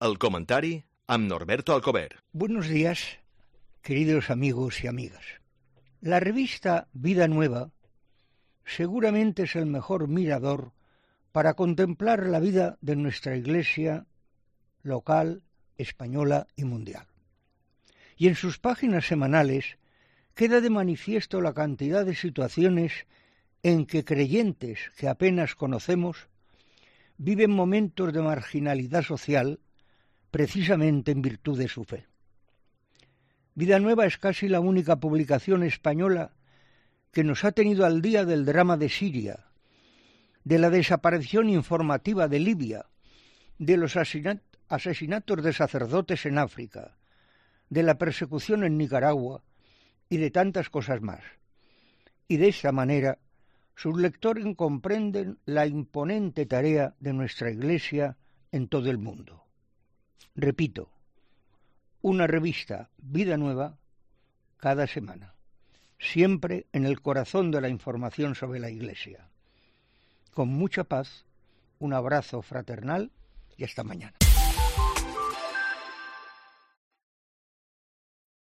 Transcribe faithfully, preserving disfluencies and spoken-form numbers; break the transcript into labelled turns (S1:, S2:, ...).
S1: El comentari amb Norberto Alcover.
S2: Buenos días, queridos amigos y amigas. La revista Vida Nueva seguramente es el mejor mirador para contemplar la vida de nuestra Iglesia local, española y mundial. Y en sus páginas semanales queda de manifiesto la cantidad de situaciones en que creyentes que apenas conocemos viven momentos de marginalidad social precisamente en virtud de su fe. Vida Nueva es casi la única publicación española que nos ha tenido al día del drama de Siria, de la desaparición informativa de Libia, de los asesinatos de sacerdotes en África, de la persecución en Nicaragua y de tantas cosas más. Y de esta manera sus lectores comprenden la imponente tarea de nuestra Iglesia en todo el mundo. Repito, una revista Vida Nueva cada semana, siempre en el corazón de la información sobre la Iglesia. Con mucha paz, un abrazo fraternal y hasta mañana.